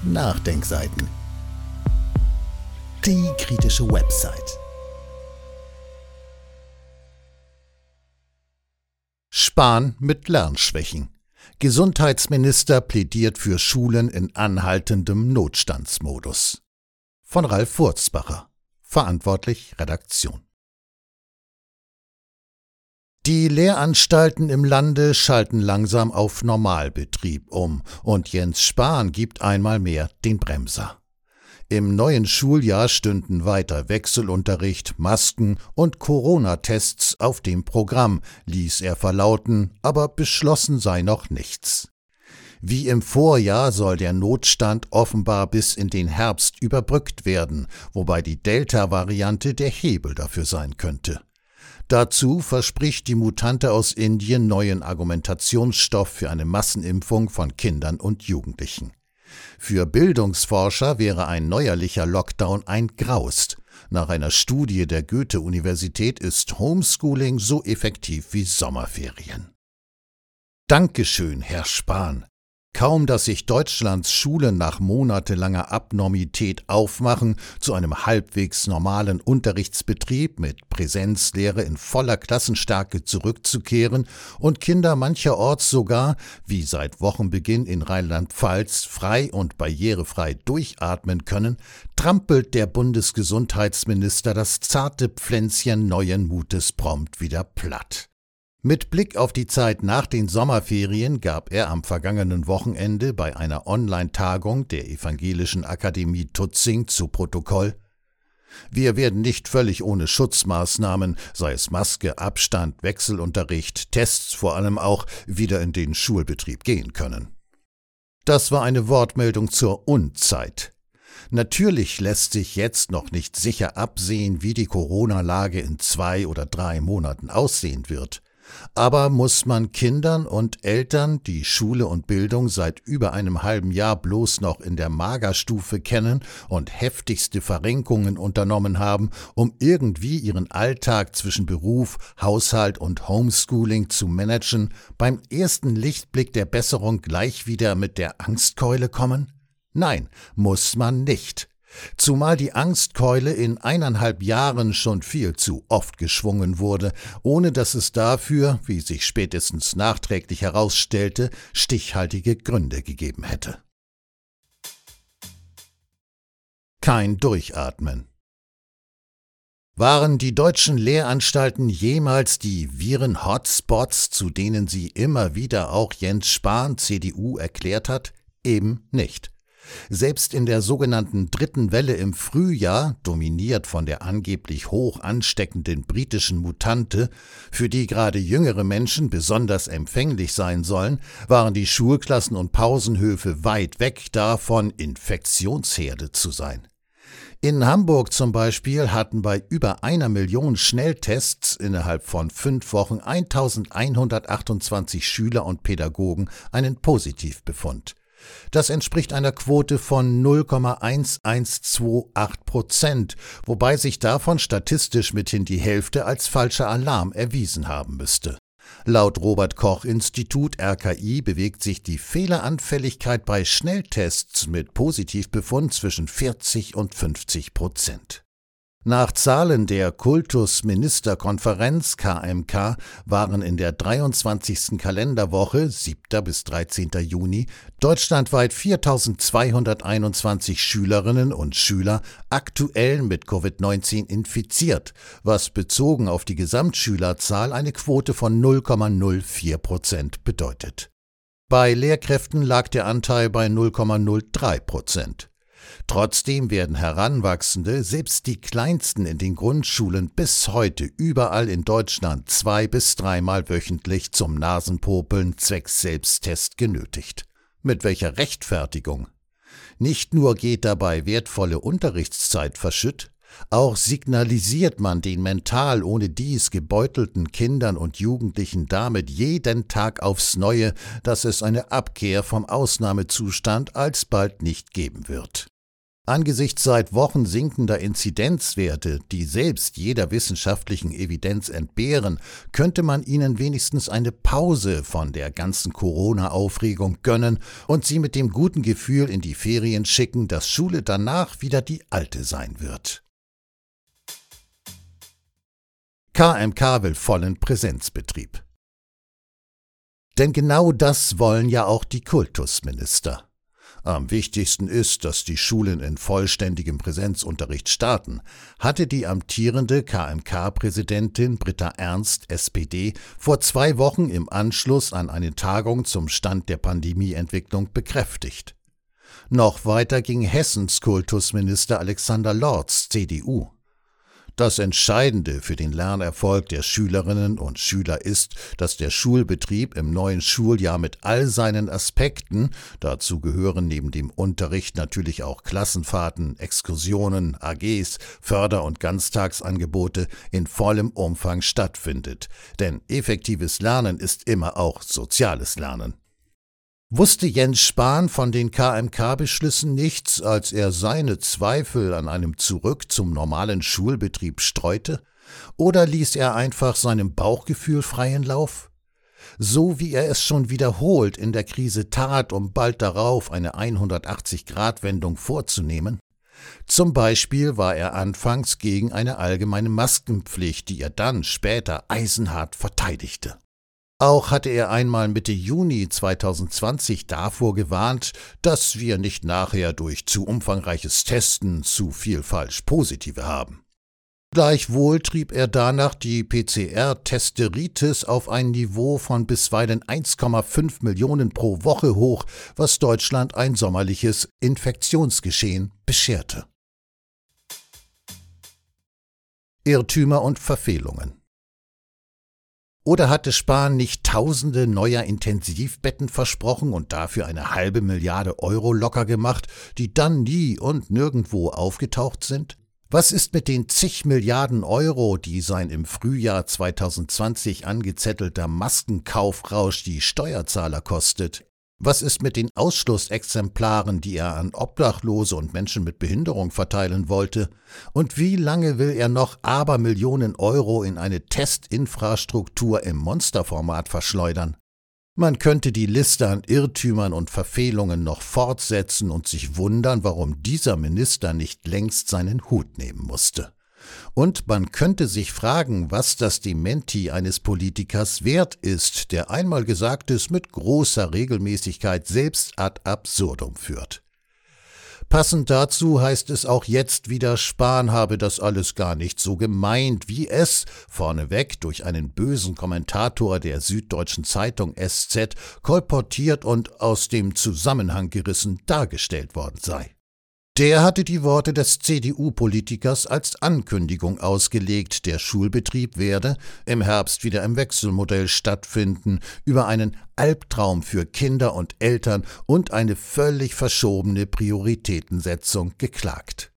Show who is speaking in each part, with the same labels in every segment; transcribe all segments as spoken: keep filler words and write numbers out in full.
Speaker 1: Nachdenkseiten. Die kritische Website. Spahn mit Lernschwächen. Gesundheitsminister plädiert für Schulen in anhaltendem Notstandsmodus. Von Ralf Wurzbacher. Verantwortlich Redaktion. Die Lehranstalten im Lande schalten langsam auf Normalbetrieb um und Jens Spahn gibt einmal mehr den Bremser. Im neuen Schuljahr stünden weiter Wechselunterricht, Masken und Corona-Tests auf dem Programm, ließ er verlauten, aber beschlossen sei noch nichts. Wie im Vorjahr soll der Notstand offenbar bis in den Herbst überbrückt werden, wobei die Delta-Variante der Hebel dafür sein könnte. Dazu verspricht die Mutante aus Indien neuen Argumentationsstoff für eine Massenimpfung von Kindern und Jugendlichen. Für Bildungsforscher wäre ein neuerlicher Lockdown ein Graust. Nach einer Studie der Goethe-Universität ist Homeschooling so effektiv wie Sommerferien. Dankeschön, Herr Spahn. Kaum, dass sich Deutschlands Schulen nach monatelanger Abnormität aufmachen, zu einem halbwegs normalen Unterrichtsbetrieb mit Präsenzlehre in voller Klassenstärke zurückzukehren und Kinder mancherorts sogar, wie seit Wochenbeginn in Rheinland-Pfalz, frei und barrierefrei durchatmen können, trampelt der Bundesgesundheitsminister das zarte Pflänzchen neuen Mutes prompt wieder platt. Mit Blick auf die Zeit nach den Sommerferien gab er am vergangenen Wochenende bei einer Online-Tagung der Evangelischen Akademie Tutzing zu Protokoll: Wir werden nicht völlig ohne Schutzmaßnahmen, sei es Maske, Abstand, Wechselunterricht, Tests vor allem auch, wieder in den Schulbetrieb gehen können. Das war eine Wortmeldung zur Unzeit. Natürlich lässt sich jetzt noch nicht sicher absehen, wie die Corona-Lage in zwei oder drei Monaten aussehen wird. Aber muss man Kindern und Eltern, die Schule und Bildung seit über einem halben Jahr bloß noch in der Magerstufe kennen und heftigste Verrenkungen unternommen haben, um irgendwie ihren Alltag zwischen Beruf, Haushalt und Homeschooling zu managen, beim ersten Lichtblick der Besserung gleich wieder mit der Angstkeule kommen? Nein, muss man nicht. Zumal die Angstkeule in eineinhalb Jahren schon viel zu oft geschwungen wurde, ohne dass es dafür, wie sich spätestens nachträglich herausstellte, stichhaltige Gründe gegeben hätte. Kein Durchatmen. Waren die deutschen Lehranstalten jemals die Viren-Hotspots, zu denen sie immer wieder auch Jens Spahn, C D U, erklärt hat? Eben nicht. Selbst in der sogenannten dritten Welle im Frühjahr, dominiert von der angeblich hoch ansteckenden britischen Mutante, für die gerade jüngere Menschen besonders empfänglich sein sollen, waren die Schulklassen und Pausenhöfe weit weg davon, Infektionsherde zu sein. In Hamburg zum Beispiel hatten bei über einer Million Schnelltests innerhalb von fünf Wochen eintausendeinhundertachtundzwanzig Schüler und Pädagogen einen Positivbefund. Das entspricht einer Quote von null Komma elf achtundzwanzig Prozent, wobei sich davon statistisch mithin die Hälfte als falscher Alarm erwiesen haben müsste. Laut Robert-Koch-Institut R K I bewegt sich die Fehleranfälligkeit bei Schnelltests mit Positivbefund zwischen vierzig und fünfzig Prozent. Nach Zahlen der Kultusministerkonferenz K M K waren in der dreiundzwanzigsten Kalenderwoche, siebter bis dreizehnter Juni, deutschlandweit viertausendzweihunderteinundzwanzig Schülerinnen und Schüler aktuell mit Covid neunzehn infiziert, was bezogen auf die Gesamtschülerzahl eine Quote von null Komma null vier Prozent bedeutet. Bei Lehrkräften lag der Anteil bei null Komma null drei Prozent. Trotzdem werden Heranwachsende, selbst die Kleinsten in den Grundschulen, bis heute überall in Deutschland zwei- bis dreimal wöchentlich zum Nasenpopeln zwecks Selbsttest genötigt. Mit welcher Rechtfertigung? Nicht nur geht dabei wertvolle Unterrichtszeit verschütt, auch signalisiert man den mental ohne dies gebeutelten Kindern und Jugendlichen damit jeden Tag aufs Neue, dass es eine Abkehr vom Ausnahmezustand alsbald nicht geben wird. Angesichts seit Wochen sinkender Inzidenzwerte, die selbst jeder wissenschaftlichen Evidenz entbehren, könnte man ihnen wenigstens eine Pause von der ganzen Corona-Aufregung gönnen und sie mit dem guten Gefühl in die Ferien schicken, dass Schule danach wieder die alte sein wird. K M K will vollen Präsenzbetrieb. Denn genau das wollen ja auch die Kultusminister. Am wichtigsten ist, dass die Schulen in vollständigem Präsenzunterricht starten, hatte die amtierende K M K-Präsidentin Britta Ernst, S P D, vor zwei Wochen im Anschluss an eine Tagung zum Stand der Pandemieentwicklung bekräftigt. Noch weiter ging Hessens Kultusminister Alexander Lorz, C D U. Das Entscheidende für den Lernerfolg der Schülerinnen und Schüler ist, dass der Schulbetrieb im neuen Schuljahr mit all seinen Aspekten, dazu gehören neben dem Unterricht natürlich auch Klassenfahrten, Exkursionen, A Gs, Förder- und Ganztagsangebote, in vollem Umfang stattfindet. Denn effektives Lernen ist immer auch soziales Lernen. Wusste Jens Spahn von den K M K-Beschlüssen nichts, als er seine Zweifel an einem Zurück zum normalen Schulbetrieb streute? Oder ließ er einfach seinem Bauchgefühl freien Lauf? So wie er es schon wiederholt in der Krise tat, um bald darauf eine hundertachtzig-Grad-Wendung vorzunehmen? Zum Beispiel war er anfangs gegen eine allgemeine Maskenpflicht, die er dann später eisenhart verteidigte. Auch hatte er einmal Mitte Juni zweitausendzwanzig davor gewarnt, dass wir nicht nachher durch zu umfangreiches Testen zu viel Falsch-Positive haben. Gleichwohl trieb er danach die P C R-Testeritis auf ein Niveau von bisweilen eins Komma fünf Millionen pro Woche hoch, was Deutschland ein sommerliches Infektionsgeschehen bescherte. Irrtümer und Verfehlungen. Oder hatte Spahn nicht Tausende neuer Intensivbetten versprochen und dafür eine halbe Milliarde Euro locker gemacht, die dann nie und nirgendwo aufgetaucht sind? Was ist mit den zig Milliarden Euro, die sein im Frühjahr zweitausendzwanzig angezettelter Maskenkaufrausch die Steuerzahler kostet? Was ist mit den Ausschlussexemplaren, die er an Obdachlose und Menschen mit Behinderung verteilen wollte? Und wie lange will er noch Abermillionen Euro in eine Testinfrastruktur im Monsterformat verschleudern? Man könnte die Liste an Irrtümern und Verfehlungen noch fortsetzen und sich wundern, warum dieser Minister nicht längst seinen Hut nehmen musste. Und man könnte sich fragen, was das Dementi eines Politikers wert ist, der einmal Gesagtes mit großer Regelmäßigkeit selbst ad absurdum führt. Passend dazu heißt es auch jetzt wieder, Spahn habe das alles gar nicht so gemeint, wie es, vorneweg durch einen bösen Kommentator der Süddeutschen Zeitung S Z, kolportiert und aus dem Zusammenhang gerissen dargestellt worden sei. Der hatte die Worte des C D U-Politikers als Ankündigung ausgelegt, der Schulbetrieb werde im Herbst wieder im Wechselmodell stattfinden, über einen Albtraum für Kinder und Eltern und eine völlig verschobene Prioritätensetzung geklagt.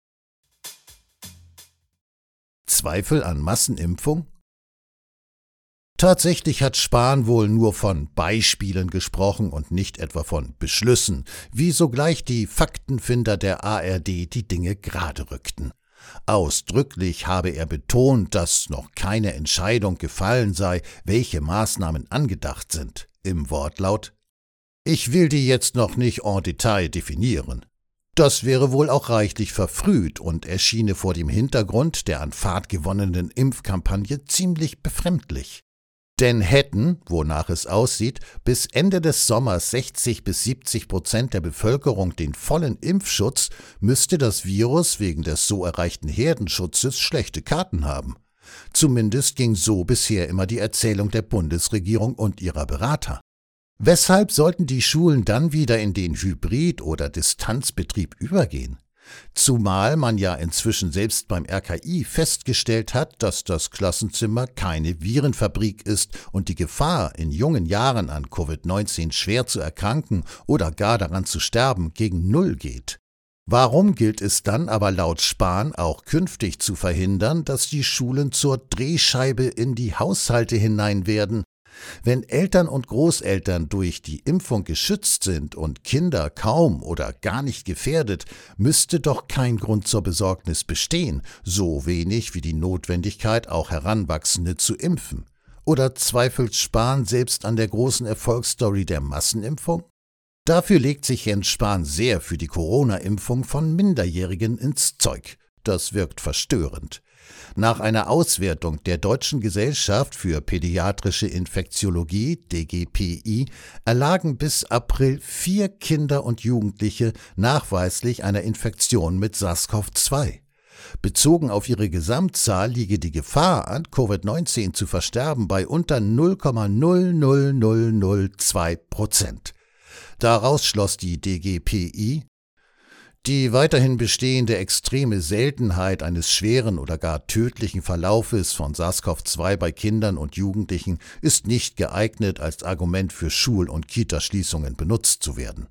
Speaker 1: Zweifel an Massenimpfung? Tatsächlich hat Spahn wohl nur von Beispielen gesprochen und nicht etwa von Beschlüssen, wie sogleich die Faktenfinder der A R D die Dinge gerade rückten. Ausdrücklich habe er betont, dass noch keine Entscheidung gefallen sei, welche Maßnahmen angedacht sind, im Wortlaut: Ich will die jetzt noch nicht en Detail definieren. Das wäre wohl auch reichlich verfrüht und erschiene vor dem Hintergrund der an Fahrt gewonnenen Impfkampagne ziemlich befremdlich. Denn hätten, wonach es aussieht, bis Ende des Sommers sechzig bis siebzig Prozent der Bevölkerung den vollen Impfschutz, müsste das Virus wegen des so erreichten Herdenschutzes schlechte Karten haben. Zumindest ging so bisher immer die Erzählung der Bundesregierung und ihrer Berater. Weshalb sollten die Schulen dann wieder in den Hybrid- oder Distanzbetrieb übergehen? Zumal man ja inzwischen selbst beim R K I festgestellt hat, dass das Klassenzimmer keine Virenfabrik ist und die Gefahr, in jungen Jahren an Covid neunzehn schwer zu erkranken oder gar daran zu sterben, gegen Null geht. Warum gilt es dann aber laut Spahn auch künftig zu verhindern, dass die Schulen zur Drehscheibe in die Haushalte hinein werden? Wenn Eltern und Großeltern durch die Impfung geschützt sind und Kinder kaum oder gar nicht gefährdet, müsste doch kein Grund zur Besorgnis bestehen, so wenig wie die Notwendigkeit, auch Heranwachsende zu impfen. Oder zweifelt Spahn selbst an der großen Erfolgsstory der Massenimpfung? Dafür legt sich Jens Spahn sehr für die Corona-Impfung von Minderjährigen ins Zeug. Das wirkt verstörend. Nach einer Auswertung der Deutschen Gesellschaft für Pädiatrische Infektiologie, D G P I, erlagen bis April vier Kinder und Jugendliche nachweislich einer Infektion mit SARS-C o V zwei. Bezogen auf ihre Gesamtzahl liege die Gefahr, an Covid neunzehn zu versterben, bei unter null Komma null null null null zwei Prozent. Daraus schloss die D G P I: Die weiterhin bestehende extreme Seltenheit eines schweren oder gar tödlichen Verlaufes von SARS-C o V zwei bei Kindern und Jugendlichen ist nicht geeignet, als Argument für Schul- und Kitaschließungen benutzt zu werden.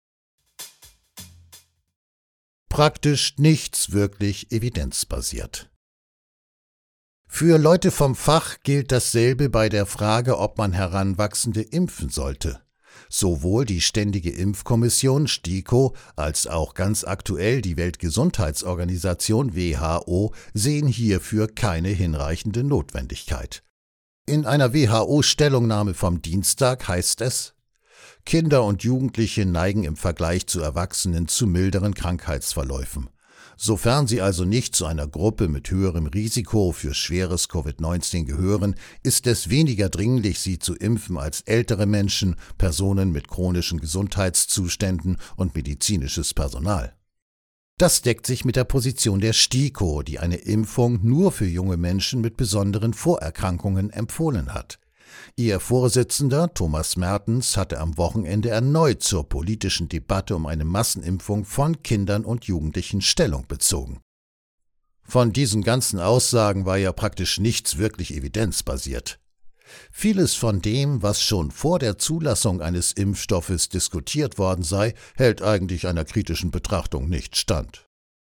Speaker 1: Praktisch nichts wirklich evidenzbasiert. Für Leute vom Fach gilt dasselbe bei der Frage, ob man Heranwachsende impfen sollte. Sowohl die Ständige Impfkommission STIKO als auch ganz aktuell die Weltgesundheitsorganisation W H O sehen hierfür keine hinreichende Notwendigkeit. In einer W H O-Stellungnahme vom Dienstag heißt es: Kinder und Jugendliche neigen im Vergleich zu Erwachsenen zu milderen Krankheitsverläufen. Sofern sie also nicht zu einer Gruppe mit höherem Risiko für schweres Covid neunzehn gehören, ist es weniger dringlich, sie zu impfen als ältere Menschen, Personen mit chronischen Gesundheitszuständen und medizinisches Personal. Das deckt sich mit der Position der STIKO, die eine Impfung nur für junge Menschen mit besonderen Vorerkrankungen empfohlen hat. Ihr Vorsitzender Thomas Mertens hatte am Wochenende erneut zur politischen Debatte um eine Massenimpfung von Kindern und Jugendlichen Stellung bezogen. Von diesen ganzen Aussagen war ja praktisch nichts wirklich evidenzbasiert. Vieles von dem, was schon vor der Zulassung eines Impfstoffes diskutiert worden sei, hält eigentlich einer kritischen Betrachtung nicht stand.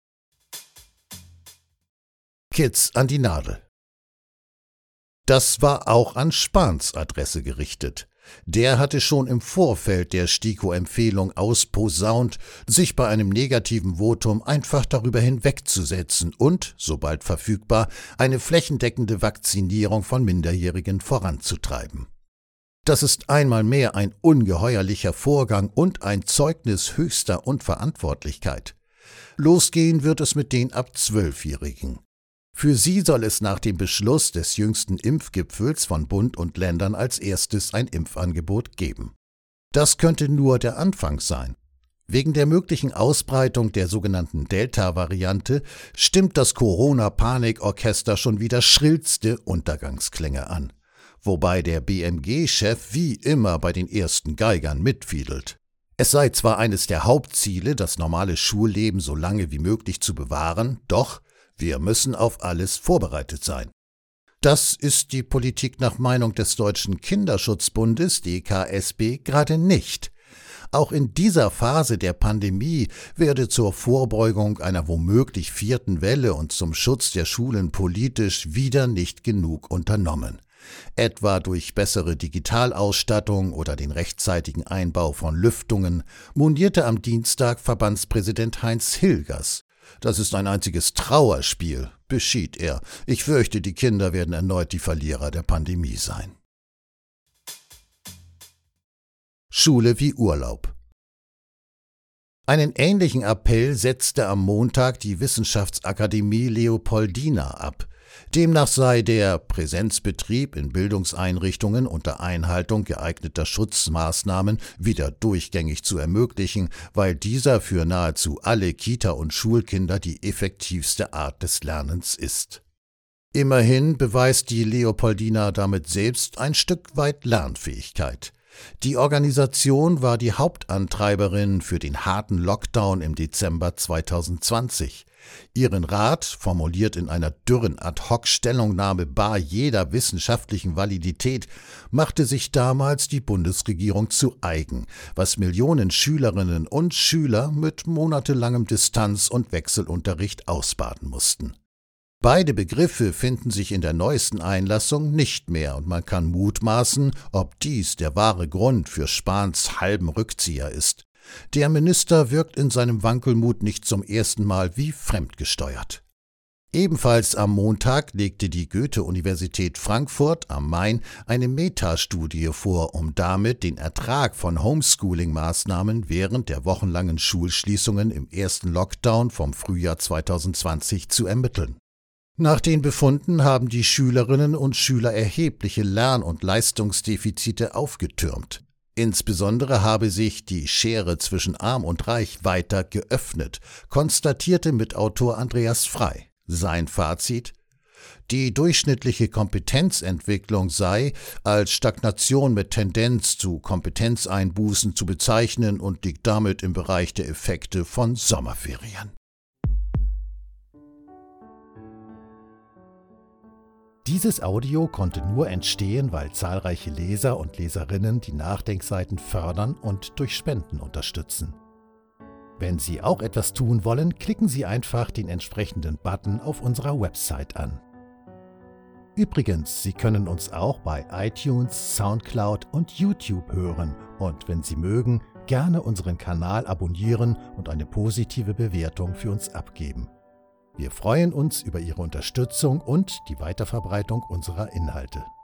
Speaker 1: Kids an die Nadel. Das war auch an Spahns Adresse gerichtet. Der hatte schon im Vorfeld der STIKO-Empfehlung ausposaunt, sich bei einem negativen Votum einfach darüber hinwegzusetzen und, sobald verfügbar, eine flächendeckende Vakzinierung von Minderjährigen voranzutreiben. Das ist einmal mehr ein ungeheuerlicher Vorgang und ein Zeugnis höchster Unverantwortlichkeit. Losgehen wird es mit den ab Zwölfjährigen. Für sie soll es nach dem Beschluss des jüngsten Impfgipfels von Bund und Ländern als erstes ein Impfangebot geben. Das könnte nur der Anfang sein. Wegen der möglichen Ausbreitung der sogenannten Delta-Variante stimmt das Corona-Panikorchester schon wieder schrillste Untergangsklänge an, wobei der B M G-Chef wie immer bei den ersten Geigern mitfiedelt. Es sei zwar eines der Hauptziele, das normale Schulleben so lange wie möglich zu bewahren, doch wir müssen auf alles vorbereitet sein. Das ist die Politik nach Meinung des Deutschen Kinderschutzbundes D K S B gerade nicht. Auch in dieser Phase der Pandemie werde zur Vorbeugung einer womöglich vierten Welle und zum Schutz der Schulen politisch wieder nicht genug unternommen. Etwa durch bessere Digitalausstattung oder den rechtzeitigen Einbau von Lüftungen, monierte am Dienstag Verbandspräsident Heinz Hilgers. Das ist ein einziges Trauerspiel, beschied er. Ich fürchte, die Kinder werden erneut die Verlierer der Pandemie sein. Schule wie Urlaub. Einen ähnlichen Appell setzte am Montag die Wissenschaftsakademie Leopoldina ab. Demnach sei der Präsenzbetrieb in Bildungseinrichtungen unter Einhaltung geeigneter Schutzmaßnahmen wieder durchgängig zu ermöglichen, weil dieser für nahezu alle Kita- und Schulkinder die effektivste Art des Lernens ist. Immerhin beweist die Leopoldina damit selbst ein Stück weit Lernfähigkeit. Die Organisation war die Hauptantreiberin für den harten Lockdown im Dezember zweitausendzwanzig. Ihren Rat, formuliert in einer dürren Ad-hoc-Stellungnahme bar jeder wissenschaftlichen Validität, machte sich damals die Bundesregierung zu eigen, was Millionen Schülerinnen und Schüler mit monatelangem Distanz- und Wechselunterricht ausbaden mussten. Beide Begriffe finden sich in der neuesten Einlassung nicht mehr und man kann mutmaßen, ob dies der wahre Grund für Spahns halben Rückzieher ist. Der Minister wirkt in seinem Wankelmut nicht zum ersten Mal wie fremdgesteuert. Ebenfalls am Montag legte die Goethe-Universität Frankfurt am Main eine Metastudie vor, um damit den Ertrag von Homeschooling-Maßnahmen während der wochenlangen Schulschließungen im ersten Lockdown vom Frühjahr zweitausendzwanzig zu ermitteln. Nach den Befunden haben die Schülerinnen und Schüler erhebliche Lern- und Leistungsdefizite aufgetürmt. Insbesondere habe sich die Schere zwischen Arm und Reich weiter geöffnet, konstatierte Mitautor Andreas Frei. Sein Fazit: Die durchschnittliche Kompetenzentwicklung sei als Stagnation mit Tendenz zu Kompetenzeinbußen zu bezeichnen und liegt damit im Bereich der Effekte von Sommerferien.
Speaker 2: Dieses Audio konnte nur entstehen, weil zahlreiche Leser und Leserinnen die Nachdenkseiten fördern und durch Spenden unterstützen. Wenn Sie auch etwas tun wollen, klicken Sie einfach den entsprechenden Button auf unserer Website an. Übrigens, Sie können uns auch bei iTunes, Soundcloud und YouTube hören und wenn Sie mögen, gerne unseren Kanal abonnieren und eine positive Bewertung für uns abgeben. Wir freuen uns über Ihre Unterstützung und die Weiterverbreitung unserer Inhalte.